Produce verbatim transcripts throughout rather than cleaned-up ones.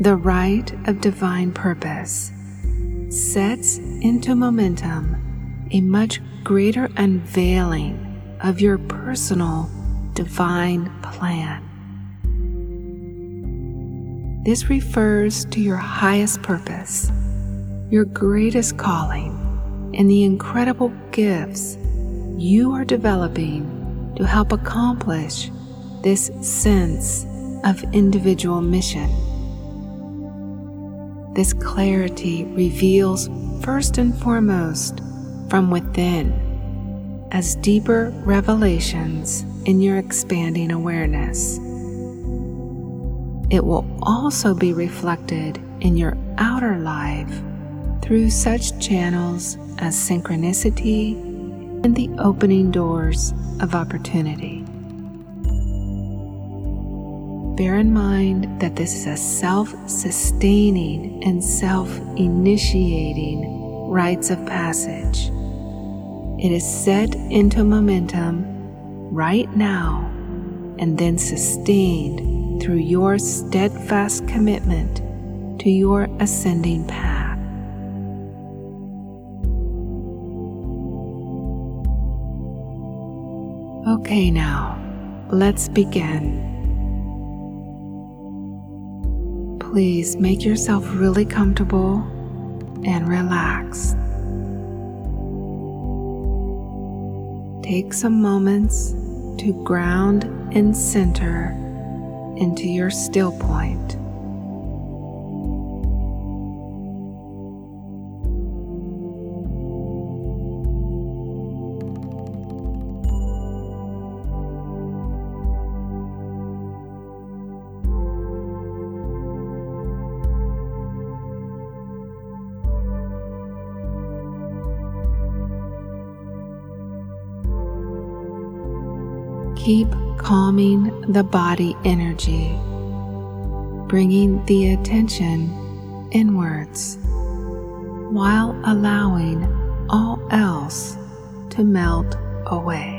the rite of divine purpose sets into momentum a much greater unveiling of your personal divine plan. This refers to your highest purpose, your greatest calling, and the incredible gifts you are developing to help accomplish this sense of individual mission. This clarity reveals first and foremost from within as deeper revelations in your expanding awareness. It will also be reflected in your outer life through such channels as synchronicity and the opening doors of opportunity. Bear in mind that this is a self-sustaining and self-initiating rites of passage. It is set into momentum right now and then sustained through your steadfast commitment to your ascending path. Okay, now, let's begin. Please make yourself really comfortable and relaxed. Take some moments to ground and center into your still point. Keep calming the body energy, bringing the attention inwards, while allowing all else to melt away.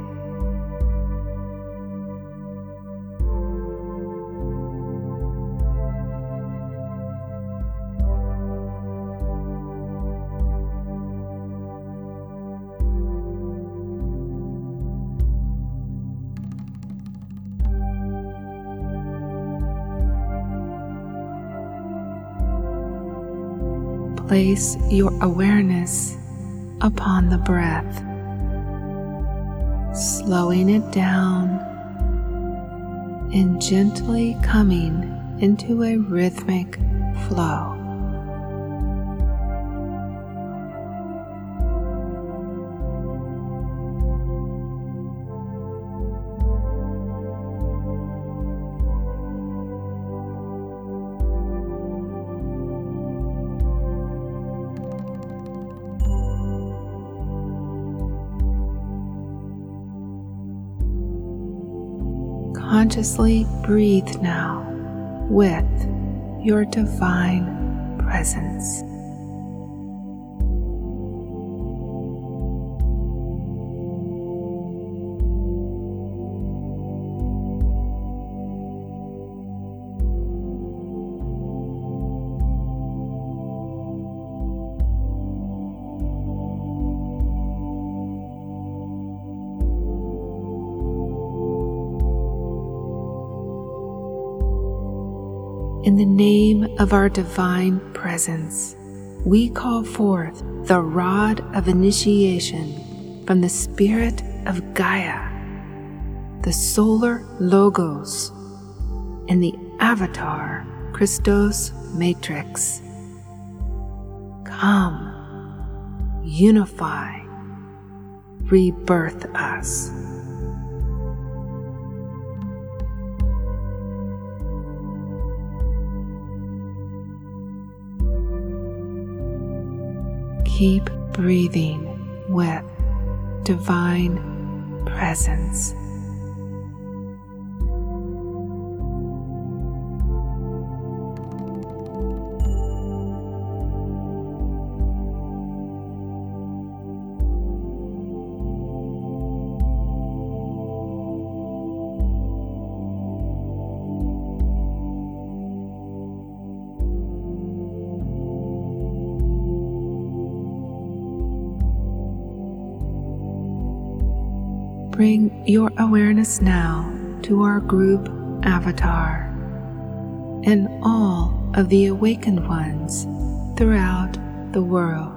Place your awareness upon the breath, slowing it down and gently coming into a rhythmic flow. Consciously breathe now with your divine presence. In the name of our divine presence, we call forth the rod of initiation from the spirit of Gaia, the solar logos, and the avatar Christos matrix. Come, unify, rebirth us. Keep breathing with divine presence. Bring your awareness now to our group avatar and all of the awakened ones throughout the world.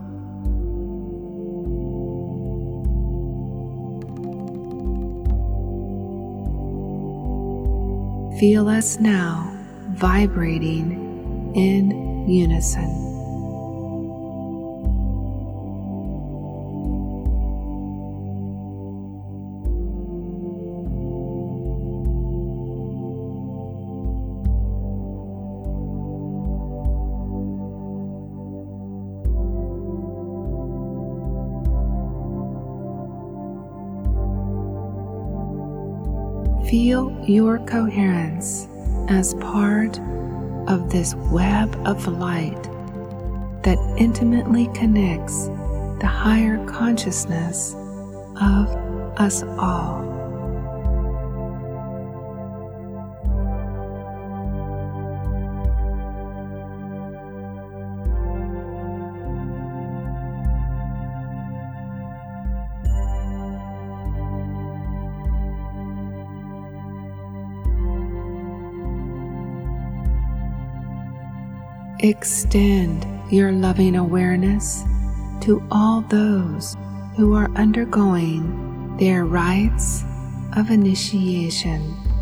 Feel us now vibrating in unison. Feel your coherence as part of this web of light that intimately connects the higher consciousness of us all. Extend your loving awareness to all those who are undergoing their rites of initiation.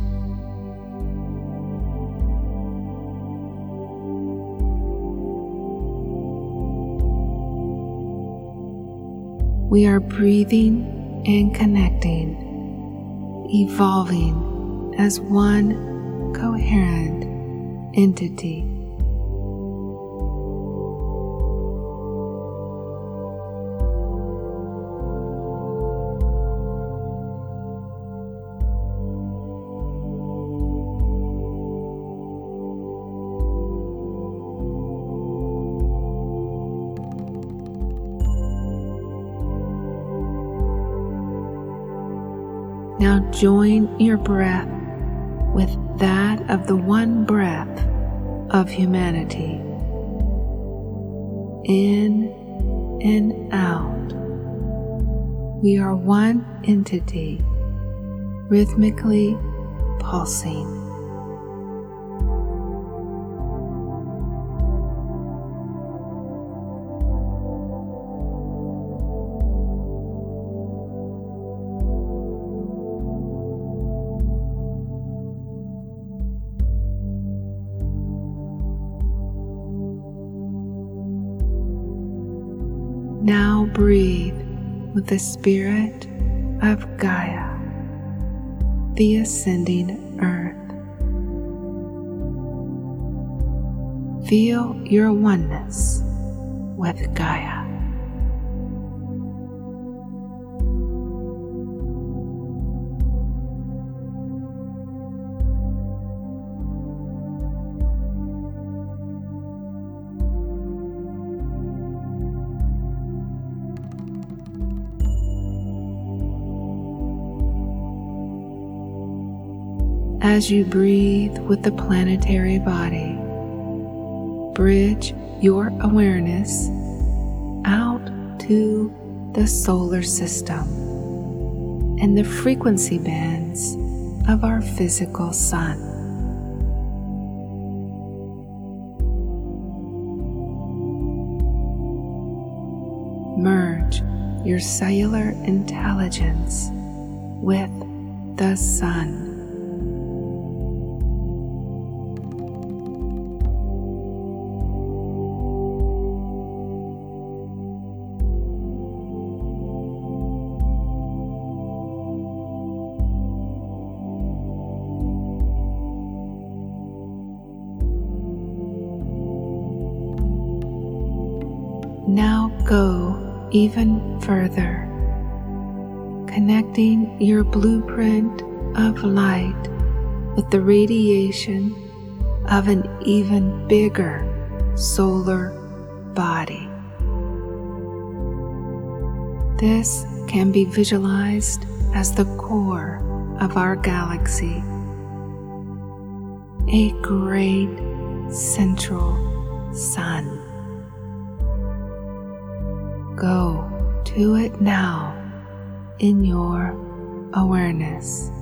We are breathing and connecting, evolving as one coherent entity. Now join your breath with that of the one breath of humanity. In and out, we are one entity, rhythmically pulsing. Now breathe with the spirit of Gaia, the ascending earth. Feel your oneness with Gaia. As you breathe with the planetary body, bridge your awareness out to the solar system and the frequency bands of our physical sun. Merge your cellular intelligence with the sun. Now go even further, connecting your blueprint of light with the radiation of an even bigger solar body. This can be visualized as the core of our galaxy, a great central sun. Go to it now in your awareness.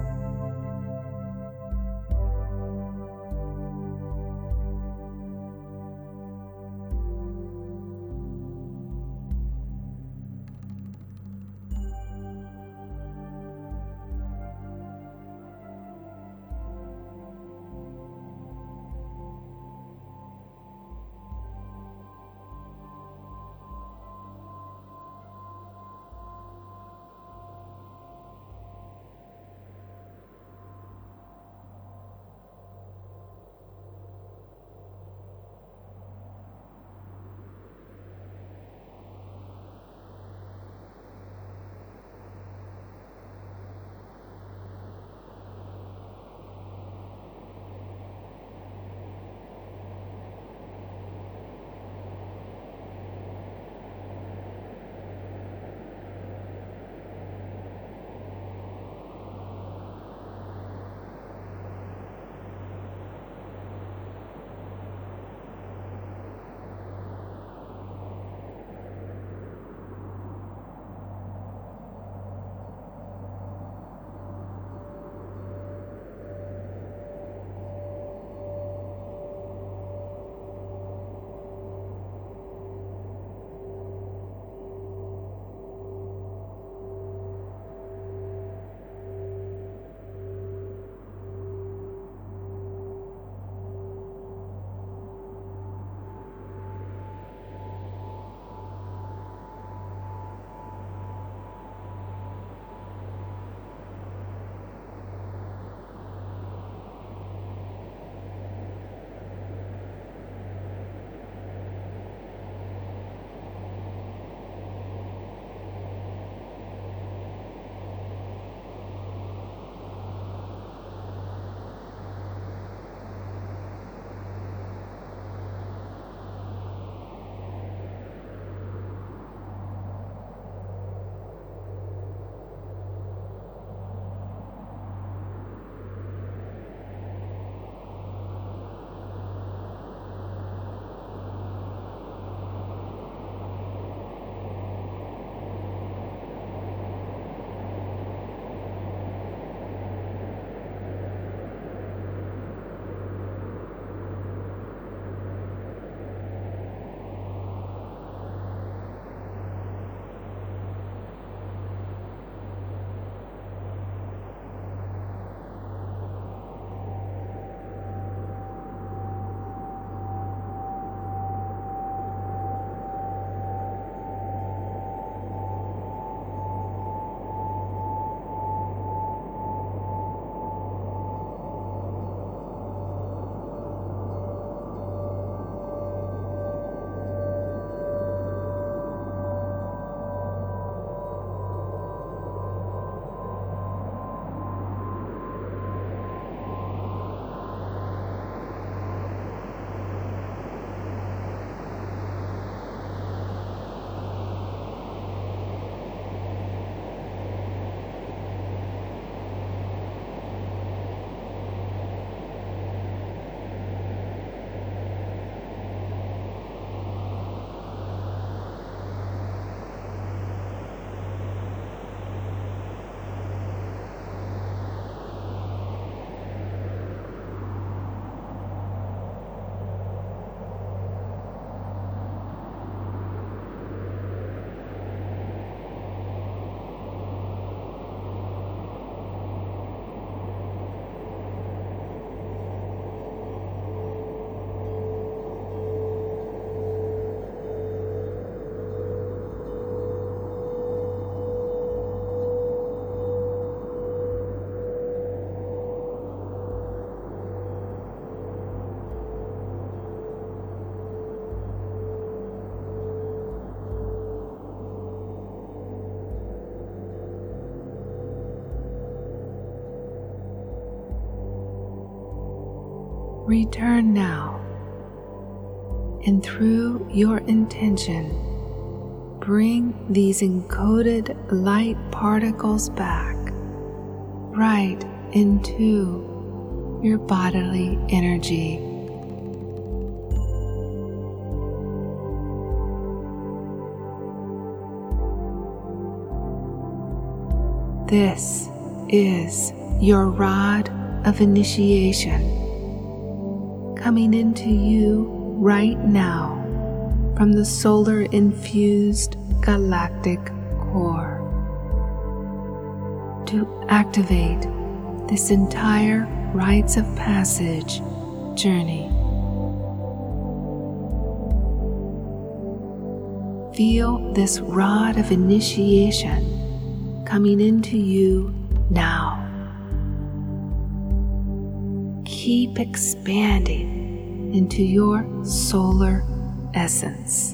Return now, and through your intention, bring these encoded light particles back right into your bodily energy. This is your rod of initiation, coming into you right now from the solar-infused galactic core to activate this entire rites of passage journey. Feel this rod of initiation coming into you now. Keep expanding into your solar essence.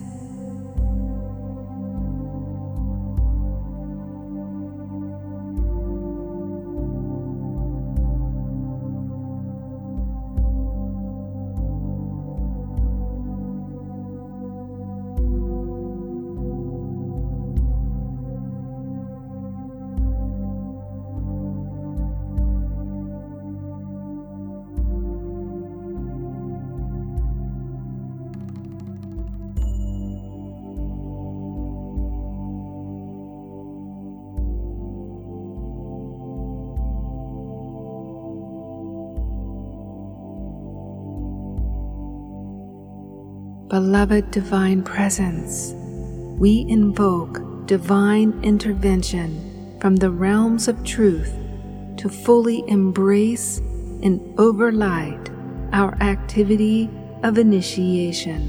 Beloved Divine Presence, we invoke divine intervention from the realms of truth to fully embrace and overlight our activity of initiation.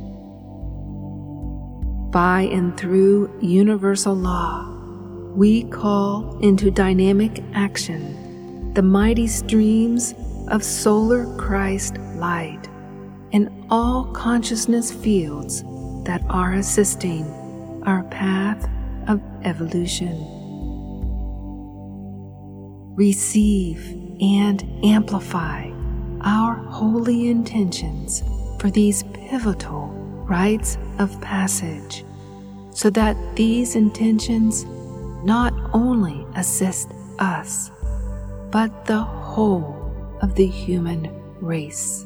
By and through universal law, we call into dynamic action the mighty streams of solar Christ light and all consciousness fields that are assisting our path of evolution. Receive and amplify our holy intentions for these pivotal rites of passage, so that these intentions not only assist us, but the whole of the human race.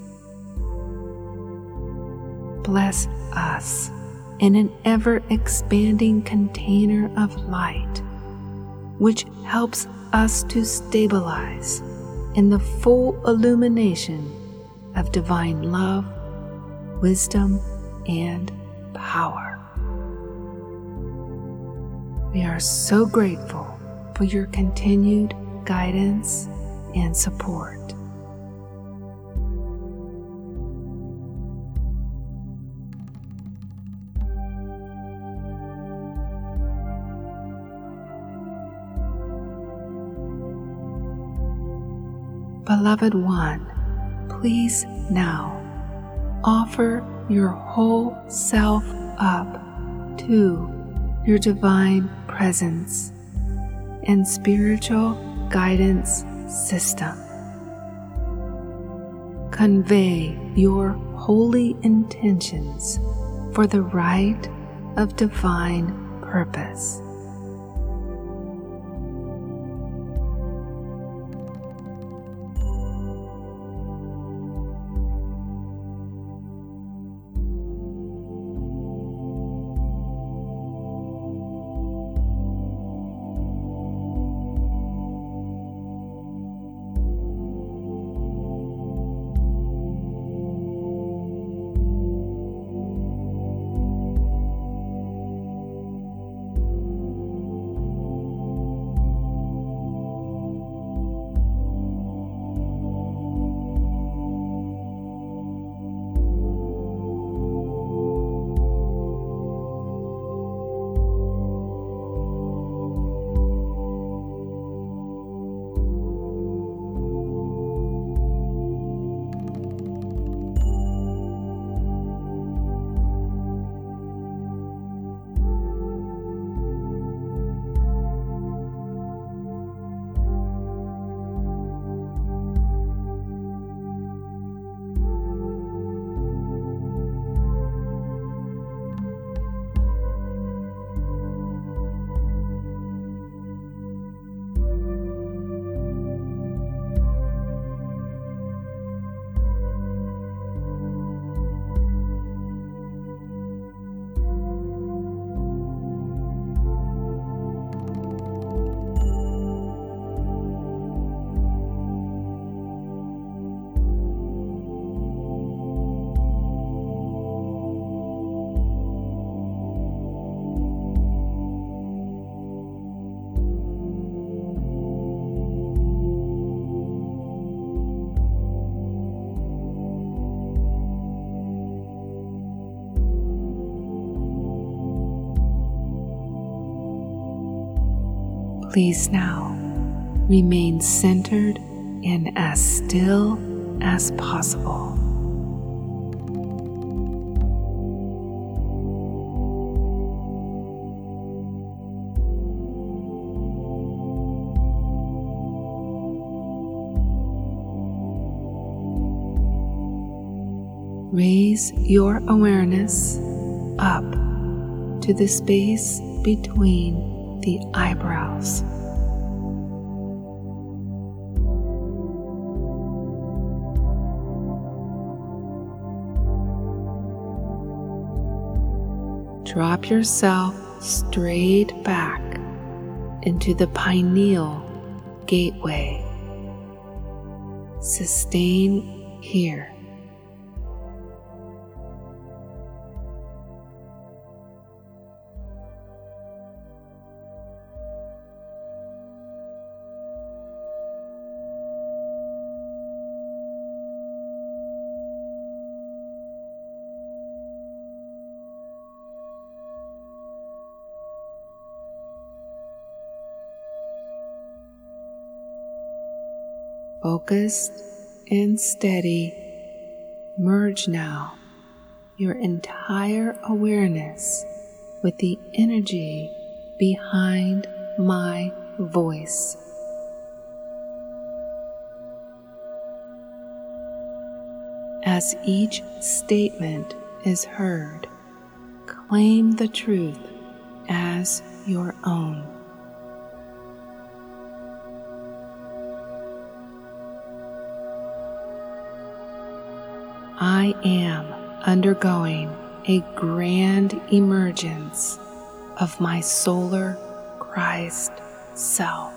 Bless us in an ever-expanding container of light, which helps us to stabilize in the full illumination of divine love, wisdom, and power. We are so grateful for your continued guidance and support. Beloved One, please now offer your whole self up to your divine presence and spiritual guidance system. Convey your holy intentions for the rite of divine purpose. Please now remain centered and as still as possible. Raise your awareness up to the space between the eyebrows. Drop yourself straight back into the pineal gateway. Sustain here. Focused and steady, merge now your entire awareness with the energy behind my voice. As each statement is heard, claim the truth as your own. I am undergoing a grand emergence of my solar Christ self.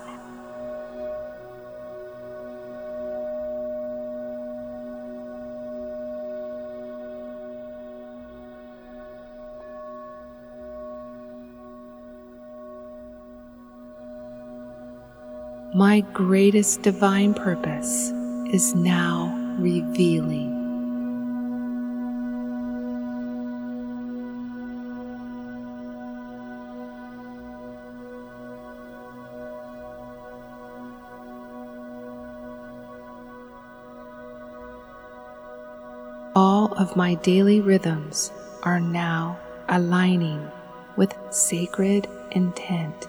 My greatest divine purpose is now revealing. All of my daily rhythms are now aligning with sacred intent.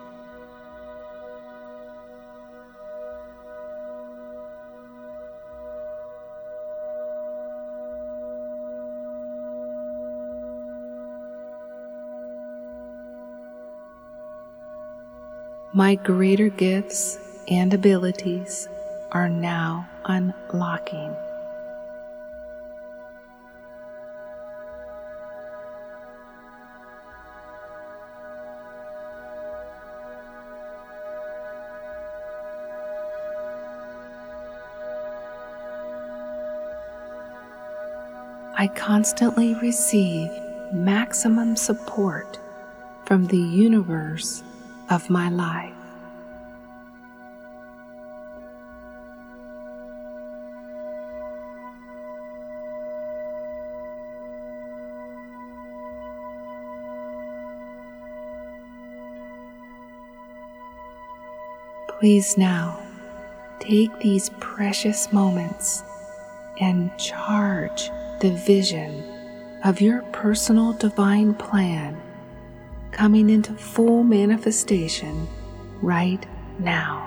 My greater gifts and abilities are now unlocking. I constantly receive maximum support from the universe of my life. Please now take these precious moments and charge the vision of your personal divine plan coming into full manifestation right now.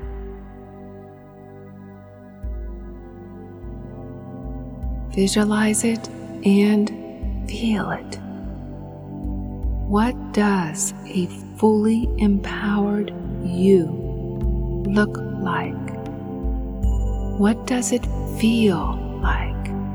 Visualize it and feel it. What does a fully empowered you look like? What does it feel like?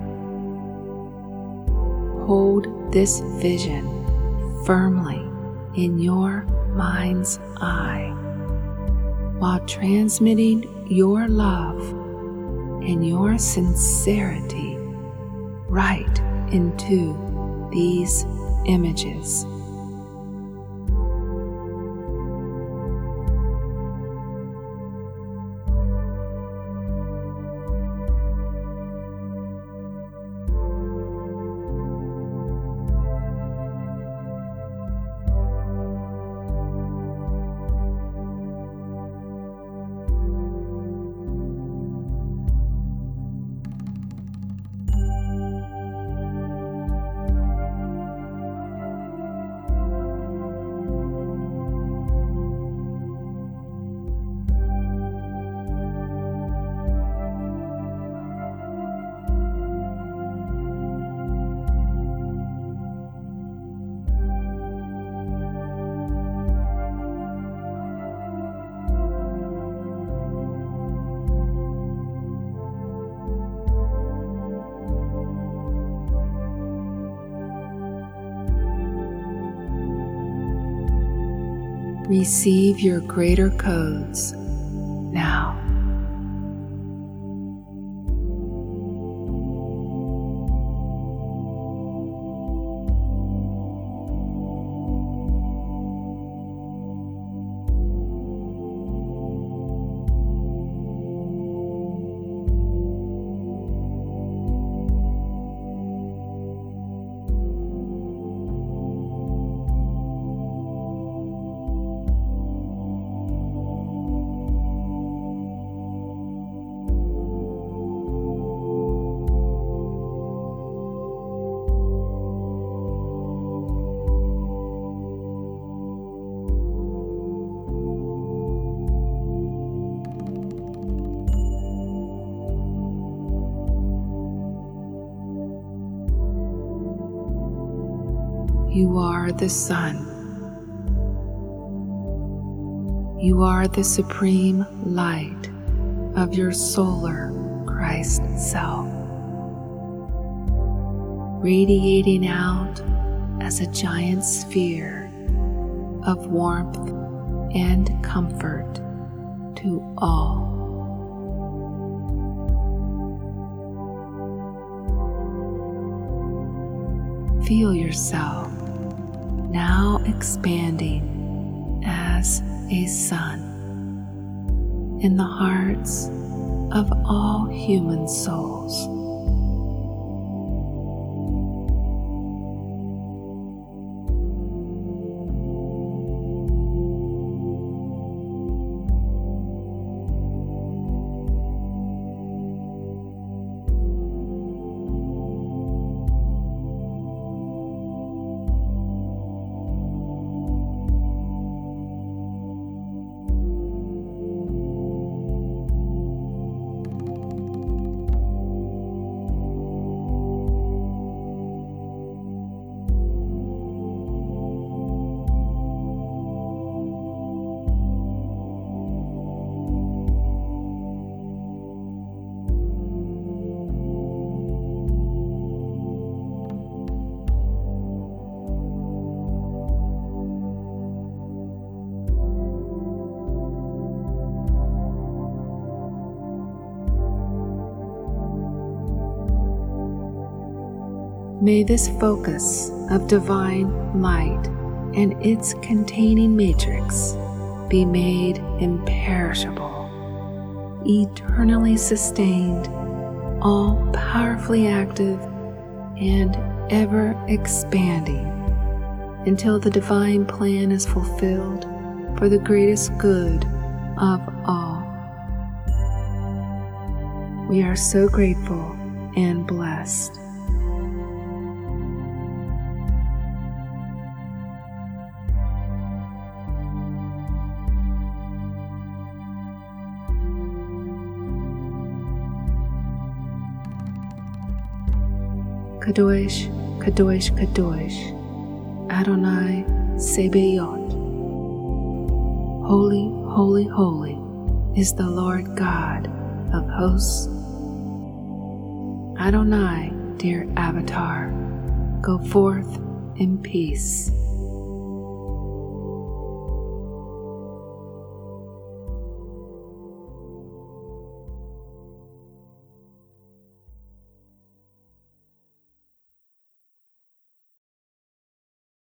Hold this vision firmly in your mind's eye while transmitting your love and your sincerity right into these images. Receive your greater codes now. You are the sun. You are the supreme light of your solar Christ self, radiating out as a giant sphere of warmth and comfort to all. Feel yourself now expanding as a sun in the hearts of all human souls. May this focus of divine light and its containing matrix be made imperishable, eternally sustained, all powerfully active, and ever expanding until the divine plan is fulfilled for the greatest good of all. We are so grateful and blessed. Kadosh, Kadosh, Kadosh, Adonai Sebaot. Holy, holy, holy is the Lord God of hosts. Adonai, dear Avatar, go forth in peace.